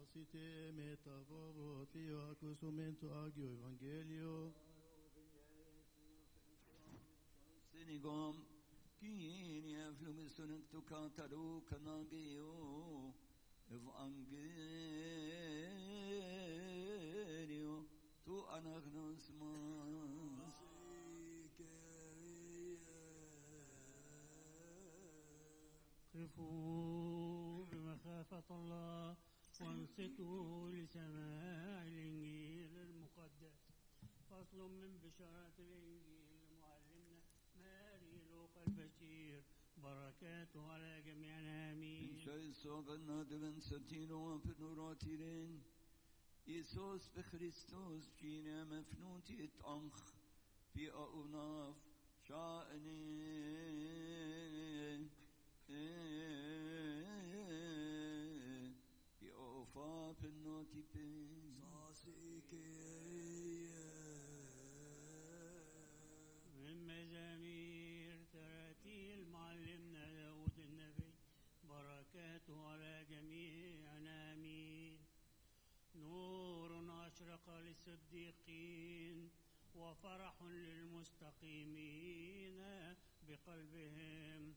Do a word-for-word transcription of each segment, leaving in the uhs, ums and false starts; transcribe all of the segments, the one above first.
Site metavovo Theo accusumento agio evangelio. Senigom Kyrie flumisunuk tu kantaru kanagio evangelio tu anagnos mas. قفوا بمخافة الله وانصتوا لسماع الإنجيل المقدس. فصل من بشارة الإنجيل لمعلمنا ماري لوقا البشير بركاته على جميعنا آمين. شيء صابنا دبن ستينو وفنوراتيرين إيسوس بخريستوس جينا مفنوتي اتأنخ في أوناف شأني في أوفاف النوتيبين من مزامير تراتيل معلمنا داود النبي بركاته على جميعنا آمين. نور أشرق للصديقين وفرح للمستقيمين بقلبهم.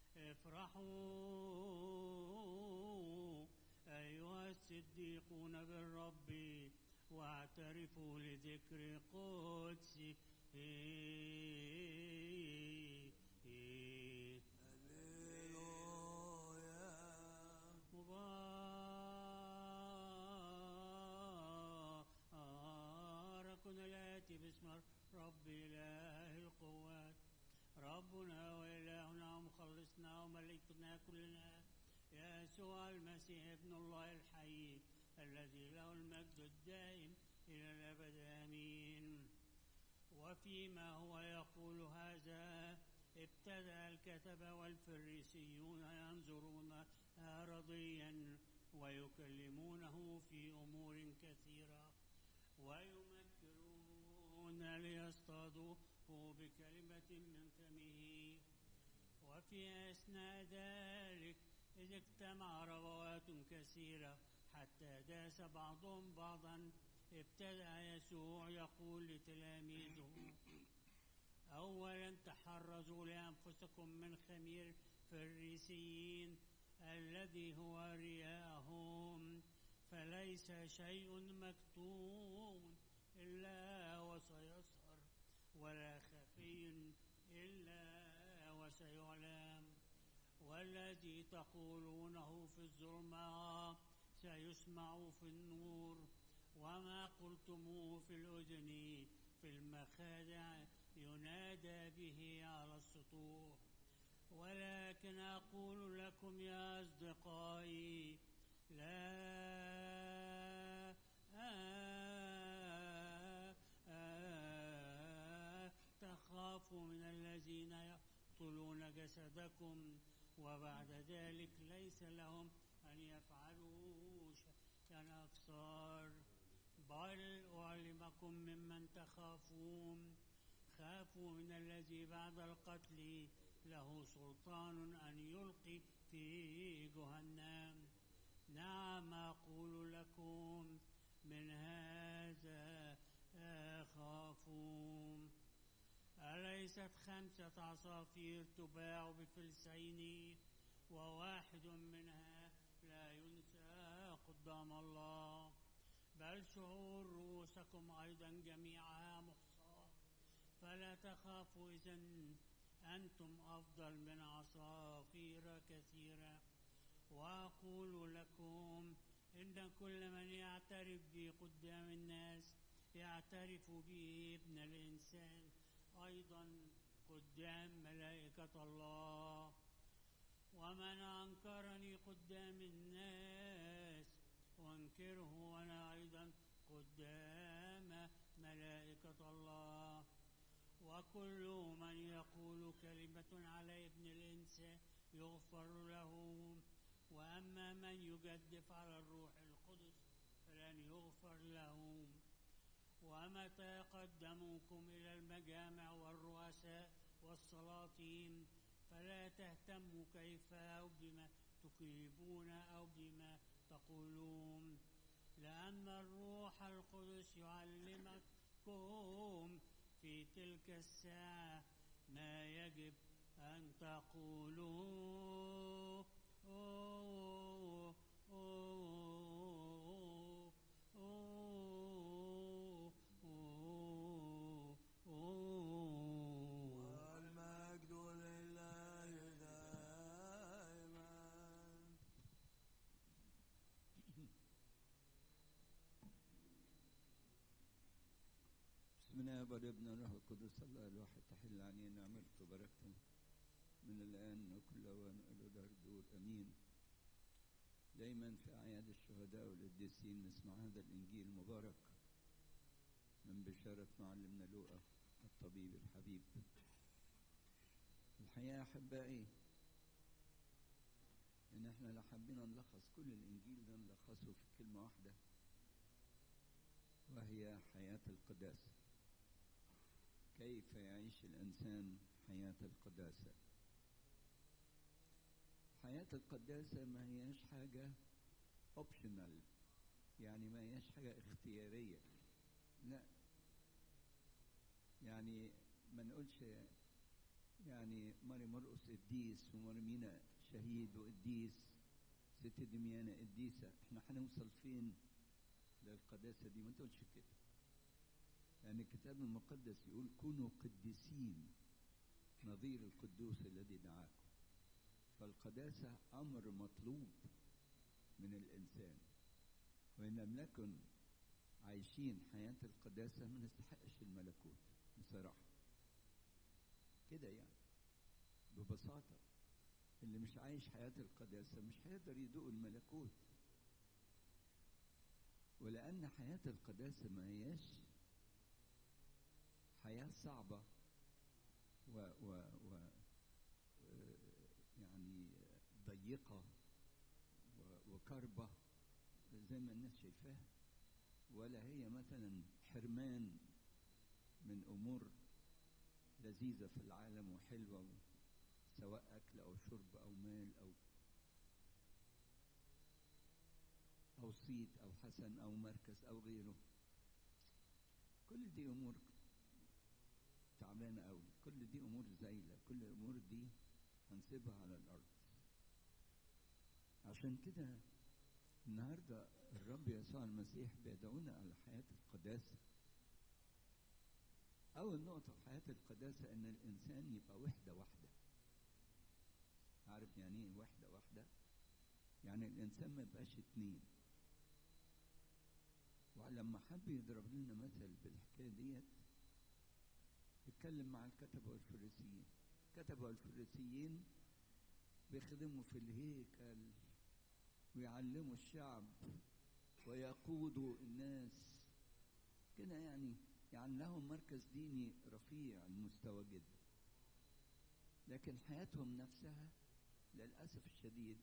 افرحوا أيها الصديقون بالرب واعترفوا لذكر قدسه. مبارك الآتي باسم رب إله القوات ربنا وإلهنا ومخلصنا وملكنا كلنا يسوع المسيح ابن الله الحي الذي له المجد الدائم إلى الأبد آمين. وفيما هو يقول هذا ابتدأ الكتبة والفريسيون ينظرون أرضيا ويكلمونه في أمور كثيرة ويمكرون ليصطادوه بكلمة من فمه. وفي أثناء ذلك إذ اجتمع ربوات كثيرة حتى داس بعضهم بعضا ابتدأ يسوع يقول لتلاميذه: أولا تحرزوا لأنفسكم من خمير الفريسيين الذي هو رياءهم، فليس شيء مكتوم إلا وسيظهر ولا خفي إلا وسيعلم. والذي تقولونه في الظلمة سيسمع في النور، وما قلتموه في الأذن في المخادع ينادى به على السطوح. ولكن أقول لكم يا أصدقائي لا آه آه تخافوا من الذين يقتلون جسدكم وبعد ذلك ليس لهم أن يفعلوا شيئا أكثر، بل أعلمكم ممن تخافون. خافوا من الذي بعد القتل له سلطان أن يلقي في جهنم. نعم أقول لكم من هذا خافوا. أليست خمسة عصافير تباع بفلسين وواحد منها لا ينسى قدام الله؟ بل شعور رؤوسكم أيضا جميعها محصاة. فلا تخافوا إذن، أنتم أفضل من عصافير كثيرة. وأقول لكم إن كل من يعترف بي قدام الناس يعترف به ابن الإنسان أيضا قدام ملائكة الله. ومن أنكرني قدام الناس وانكره وأنا أيضا قدام ملائكة الله. وكل من يقول كلمة على ابن الإنسان يغفر له، وأما من يجدف على الروح القدس فلن يغفر له. ومتى قدموكم إلى المجامع والرؤساء والسلاطين فلا تهتموا كيف أو بما تكذبون أو بما تقولون، الروح القدس يعلمكم في تلك الساعة ما يجب أن تقولوا. أوه أوه أوه أوه أوه. والمجد لله دائما. بسم الله والابن والروح القدس الله الواحد تحل علينا نعمته وبركته من الآن وكل أوان إلى دار الدور أمين. دايما في أعياد الشهداء والقديسين نسمع هذا الإنجيل المبارك من بشارة معلمنا لوقا الطبيب الحبيب. الحقيقة أحبائي إن إحنا لو حبينا نلخص كل الإنجيل ده نلخصه في كلمة واحدة، وهي حياة القداسة. كيف يعيش الإنسان حياة القداسة؟ حياة القداسة ما هياش حاجة optional، يعني ما هياش حاجة اختيارية، لا. يعني ما نقولش يعني ماري مرقس قديس وماري مينا شهيد وقديس، ست دميانة قديسة، احنا هنوصل فين للقداسة دي؟ ما تقولش كده، لأن يعني الكتاب المقدس يقول كونوا قديسين نظير القدوس الذي دعاكم. فالقداسة أمر مطلوب من الإنسان، وإن لم نكن عايشين حياة القداسة ما نستحقش الملكوت بصراحة كده. يعني ببساطة اللي مش عايش حياة القداسة مش هيقدر يدوق الملكوت. ولأن حياة القداسة ما هياش حياة صعبة و, و, و يعني ضيقة وكربة زي ما الناس شايفاها، ولا هي مثلا حرمان من أمور لذيذة في العالم وحلوة، سواء أكل أو شرب أو مال أو أو صيت أو حسن أو مركز أو غيره. كل دي أمور تعبانة أوي، كل دي أمور زايلة، كل الأمور دي هنسيبها على الأرض. عشان كده النهاردة الرب يسوع المسيح بيدعونا على حياة القداسة. أول نقطة في حياة القداسة إن الإنسان يبقى وحدة واحدة. عارف يعني إيه وحدة واحدة؟ يعني الإنسان ما يبقاش اتنين. ولما حب يضرب لنا مثل بالحكاية ديت اتكلم مع الكتبة والفريسيين. الكتبة والفريسيين بيخدموا في الهيكل ويعلموا الشعب ويقودوا الناس كده، يعني يعني لهم مركز ديني رفيع المستوى جدا، لكن حياتهم نفسها للأسف الشديد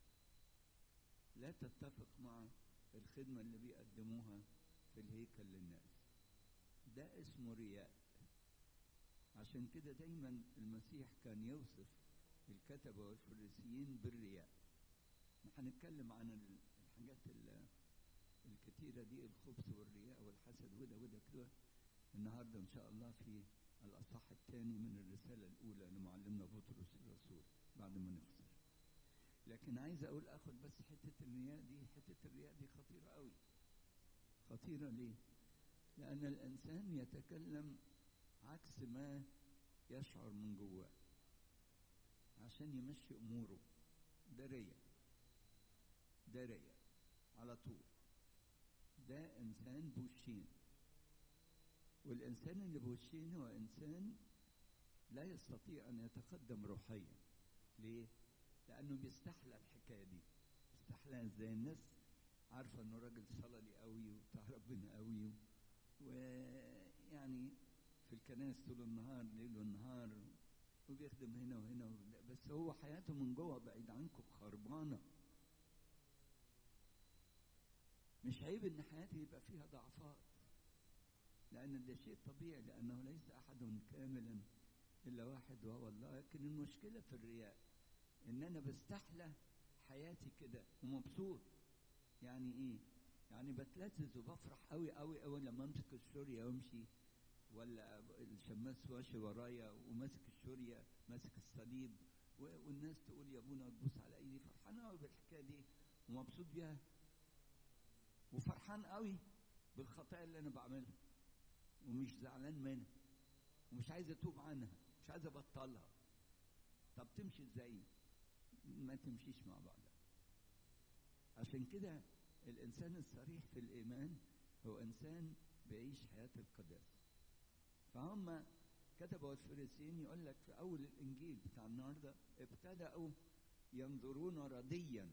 لا تتفق مع الخدمة اللي بيقدموها في الهيكل للناس. ده اسمه رياء. عشان كده دايما المسيح كان يوصف الكتبة والفريسيين بالرياء. هنتكلم عن الحاجات الكتيرة دي، الخبث والرياء والحسد وده وده كده النهاردة إن شاء الله في الأصحاح الثاني من الرسالة الأولى لمعلمنا بطرس الرسول بعد ما نفصل. لكن عايز أقول أخد بس حتة الرياء دي. حتة الرياء دي خطيرة قوي. خطيرة ليه؟ لأن الإنسان يتكلم عكس ما يشعر من جواه عشان يمشي أموره. ده رياء، ده رياء على طول. ده إنسان بوشين، والإنسان اللي بوشين هو إنسان لا يستطيع أن يتقدم روحيا. ليه؟ لأنه بيستحلى الحكاية دي. بيستحلى إزاي؟ الناس عارفة إنه راجل صلالي قوي وبتاع ربنا قوي، ويعني في الكنائس طول النهار ليل والنهار وبيخدم هنا وهنا، بس هو حياته من جوه بعيد عنكم خربانة. مش عيب إن حياتي يبقى فيها ضعفات، لأن ده شيء طبيعي، لأنه ليس أحد كاملا إلا واحد وهو الله. لكن المشكلة في الرياء إن أنا بستحلى حياتي كده ومبسوط. يعني إيه؟ يعني بتلذذ وبفرح قوي قوي قوي لما امسك الشوريه وامشي، ولا الشماس ماشي ورايا وماسك الشوريه ماسك الصليب، والناس تقول يا ابونا تبص على ايدي، فرحان قوي بالحكايه دي ومبسوط بيها، وفرحان قوي بالخطايا اللي انا بعملها ومش زعلان منها ومش عايز اتوب عنها، مش عايز ابطلها. طب تمشي ازاي؟ ما تمشيش مع بعض. عشان كده الانسان الصريح في الايمان هو انسان بيعيش حياه القداسه. فهم كتبوا الفريسيين يقول لك في اول الانجيل بتاع النهارده ابتدأوا ينظرون رديا.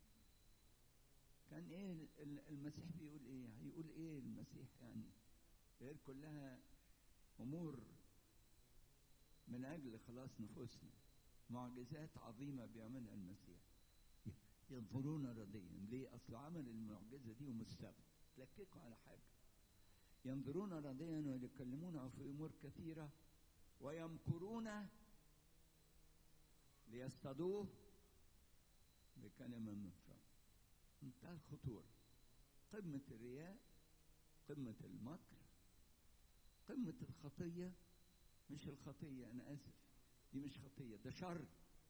كان ايه المسيح بيقول ايه؟ هيقول ايه المسيح يعني؟ غير كلها امور من اجل خلاص نفوسنا، معجزات عظيمه بيعملها المسيح. ينظرون رديا ليه؟ اصل عمل المعجزه دي ومستبد، تلككوا على حاجه. ينظرون رديا ويتكلمون في امور كثيره ويمكرون ليصطادوه بكلمه من فم. منتهى الخطوره، قمه الرياء، قمه المكر، قمه الخطيه. مش الخطيه، انا اسف، دي مش خطيه، ده شر.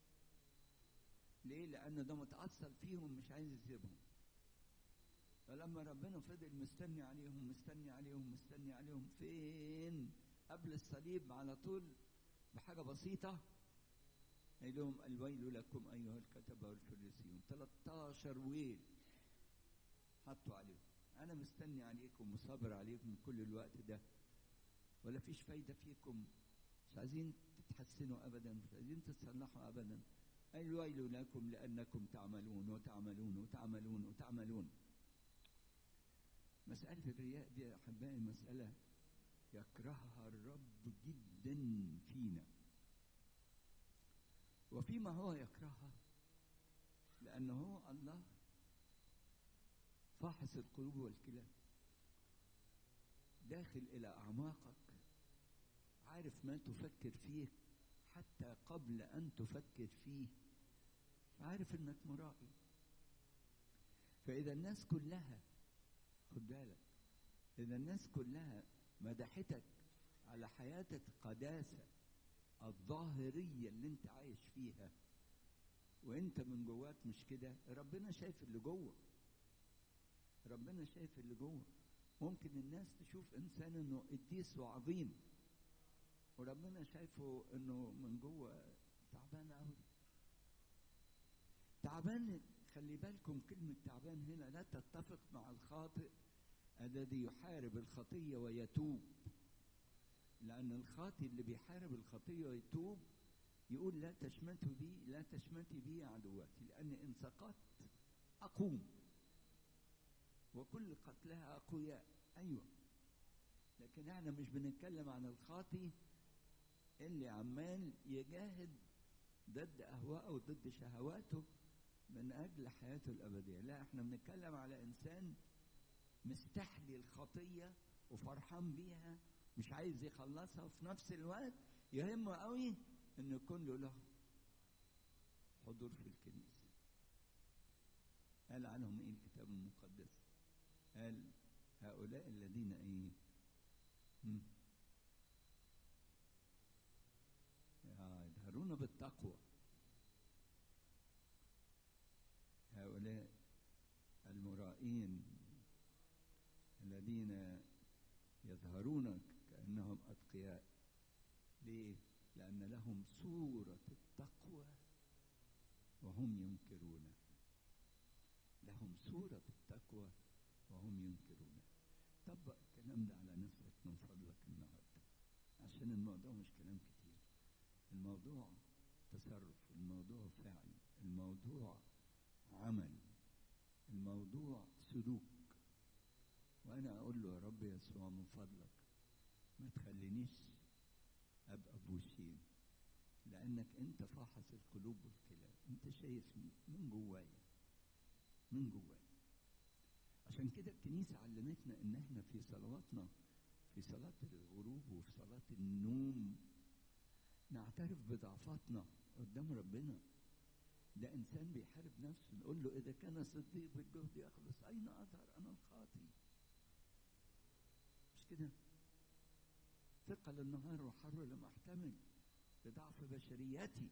ليه؟ لأن ده متأثر فيهم مش عايز يسيبهم. فلما ربنا فضل مستني عليهم مستني عليهم مستني عليهم فين؟ قبل الصليب على طول بحاجة بسيطة قال لهم الويل لكم أيها الكتبة والفريسيون. ثلاثة عشر ويل حطوا عليهم. أنا مستني عليكم وصابر عليكم كل الوقت ده ولا فيش فايدة فيكم، مش عايزين تتحسنوا أبدا، مش عايزين تتصلحوا أبدا. الويل لكم لأنكم تعملون وتعملون وتعملون وتعملون. مسألة الرياء دي يا أحبائي مسألة يكرهها الرب جدا فينا، وفيما هو يكرهها لأنه هو الله فاحص القلوب والكلى، داخل إلى أعماقك، عارف ما تفكر فيه حتى قبل أن تفكر فيه، عارف إنك مرائي. فإذا الناس كلها، خد بالك، إذا الناس كلها مدحتك على حياة القداسة الظاهرية اللي أنت عايش فيها وأنت من جواك مش كده، ربنا شايف اللي جوه. ربنا شايف اللي جوه. ممكن الناس تشوف إنسان إنه قديس وعظيم وربنا شايفه إنه من جوه تعبان أوي. تعبان، خلي بالكم كلمة تعبان هنا لا تتفق مع الخاطئ الذي يحارب الخطية ويتوب، لأن الخاطئ اللي بيحارب الخطية ويتوب يقول لا تشمتوا بي لا تشمتي بي عدواتي، لأن إن سقطت أقوم وكل قتلها أقوياء. أيوة، لكن احنا مش بنتكلم عن الخاطئ اللي عمال يجاهد ضد أهواءه وضد شهواته من أجل حياته الأبدية. لا، احنا بنتكلم على إنسان مستحلي الخطية وفرحان بيها، مش عايز يخلصها، وفي نفس الوقت يهمه قوي إنه يكون له حضور في الكنيسة. قال عنهم إيه الكتاب المقدس؟ قال هؤلاء الذين إيه؟ هم؟ يظهرون بالتقوى. هؤلاء المرائين الذين يظهرون كأنهم أتقياء. ليه؟ لأن لهم صورة التقوى وهم ينكرون. لهم صورة التقوى وهم ينكرون. طبق الكلام ده على نفسك من فضلك النهارده، عشان الموضوع مش كلام كتير، الموضوع تصرف، الموضوع فعل، الموضوع عمل، الموضوع سلوك. وأنا أقول له يا رب يسوع من فضلك ما تخلينيش أبقى بوشين، لأنك أنت فاحص القلوب والكلى، أنت شايفني من جوايا من جوايا. عشان كده الكنيسة علمتنا إن إحنا في صلواتنا، في صلاة الغروب وفي صلاة النوم، نعترف بضعفاتنا قدام ربنا. ده إنسان بيحارب نفسه، نقول له إذا كان صديق بالجهد يخلص أين أظهر أنا الخاطئ؟ ضيقاتي. مش كده؟ ثقل النهار وحر لم أحتمل بضعف بشريتي،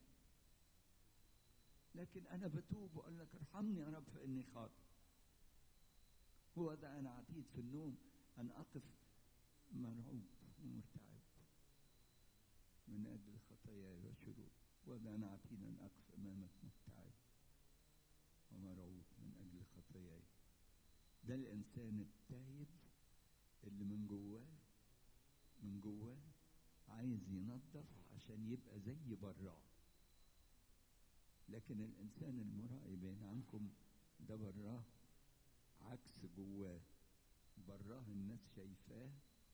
لكن أنا بتوب وأقول لك ارحمني يا رب فإني خاطئ. هو ده أنا عتيد في النوم أن أقف مرعوب ومرتعب من أجل خطاياي وشروري، وده أنا عتيد أن أقف أمامك مرتعب ومرعوب من أجل خطاياي. ده الإنسان التايب اللي من جواه من جواه عايز ينظف عشان يبقى زي براه. لكن الإنسان المرائي بين عنكم ده براه عكس جواه. براه الناس شايفاه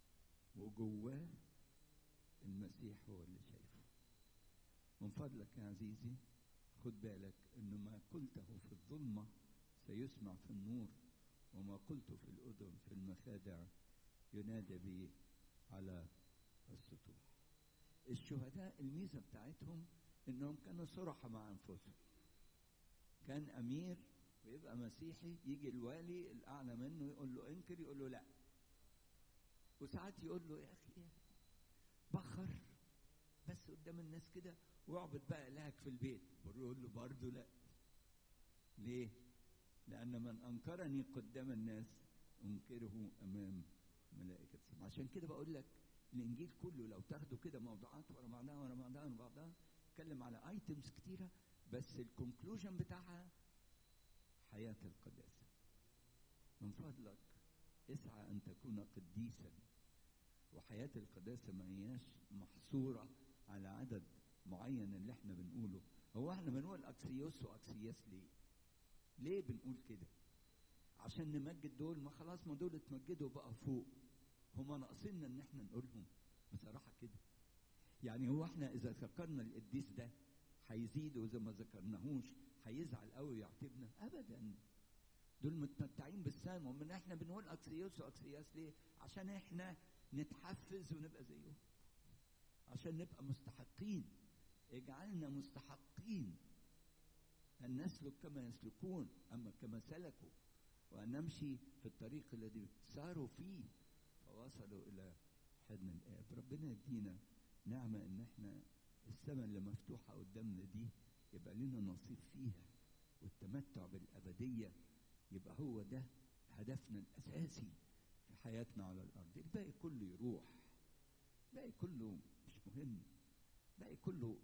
وجواه المسيح هو اللي شايفه. من فضلك يا عزيزي خد بالك إنه ما قلته في الظلمة سيسمع في النور، وما قلته في الأذن في المخادع ينادى به على السطوح. الشهداء الميزة بتاعتهم إنهم كانوا صرحة مع أنفسهم. كان أمير ويبقى مسيحي، يجي الوالي الأعلى منه يقول له انكر، يقول له لا. وساعات يقول له يا أخي بخر بس قدام الناس كده واعبد بقى إلهك في البيت، يقول له برضه لا. ليه؟ لأن من أنكرني قدام الناس أنكره أمام ملائكة السماء. عشان كده بقول لك الإنجيل كله لو تاخده كده موضوعات ورا بعضها ورا بعضها ورا بعضها اتكلم على ايتمز كتيرة، بس الكونكلوجن بتاعها حياة القداسة. من فضلك اسعى أن تكون قديسا. وحياة القداسة ما هياش محصورة على عدد معين اللي احنا بنقوله. هو احنا بنقول أكسيوس وأكسياس ليه؟ ليه بنقول كده؟ عشان نمجد دول؟ ما خلاص ما دول اتمجدوا بقى فوق، هما ناقصيننا ان احنا نقولهم بصراحة كده. يعني هو احنا اذا ذكرنا القديس ده هيزيد، واذا ما ذكرناهوش هيزعل قوي ويعتبنا؟ ابدا، دول متمتعين بالسلام. ومن احنا بنقول اكسيوس واكسياس ليه؟ عشان احنا نتحفز ونبقى زيهم، عشان نبقى مستحقين. اجعلنا مستحقين ان نسلك كما يسلكون، اما كما سلكوا، وان نمشي في الطريق الذي ساروا فيه فوصلوا الى حضن الآب. ربنا يدينا نعمة ان احنا السماء اللي مفتوحة قدامنا دي يبقى لنا نصيب فيها، والتمتع بالأبدية يبقى هو ده هدفنا الأساسي في حياتنا على الأرض. الباقي كله يروح، الباقي كله مش مهم، الباقي كله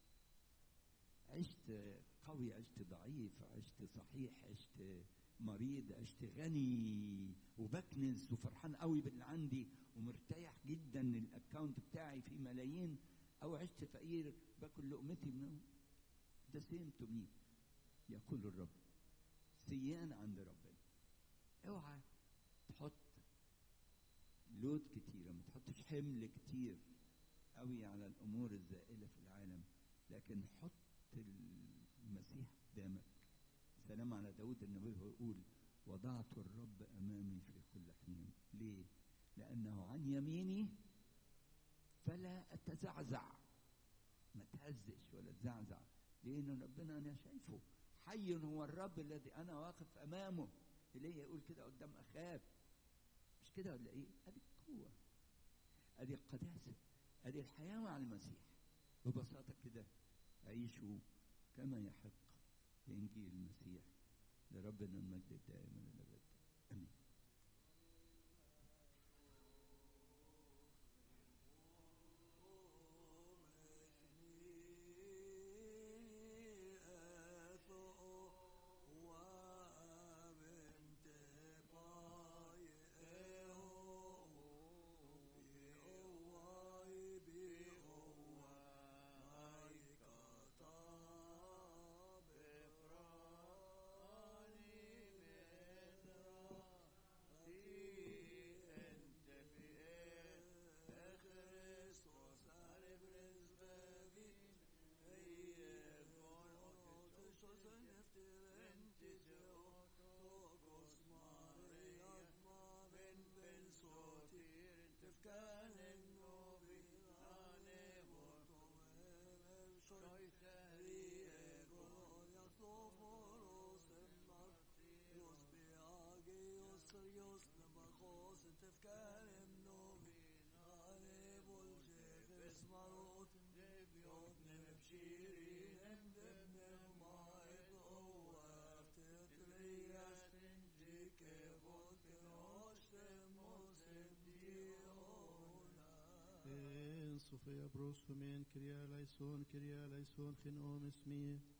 عشت قوي، عشت ضعيف، عشت صحيح، عشت مريض، عشت غني وبكنز وفرحان قوي باللي عندي ومرتاح جدا الاكاونت بتاعي فيه ملايين، او عشت فقير باكل لقمتي منه. ده سيم تو مي يقول الرب، سيان عند ربنا. اوعى تحط لود كتير، ما تحطش حمل كتير قوي على الامور الزائله في العالم، لكن حط المسيح قدامك. سلام على داود النبي يقول وضعت الرب امامي في كل حين. ليه؟ لانه عن يميني فلا اتزعزع، ما تهزش ولا تزعزع. لان ربنا انا شايفه حي هو الرب الذي انا واقف امامه. ليه يقول كده قدام اخاب؟ مش كده ولا ايه؟ ادي القوه، ادي القداسه، ادي الحياه مع المسيح. ببساطه كده عيشوا كما يحق لإنجيل المسيح. لربنا المجد الدائم للأبد. آمين. Sofia broscomen, Kyria eleison, Kyria eleison, Chinom esmi.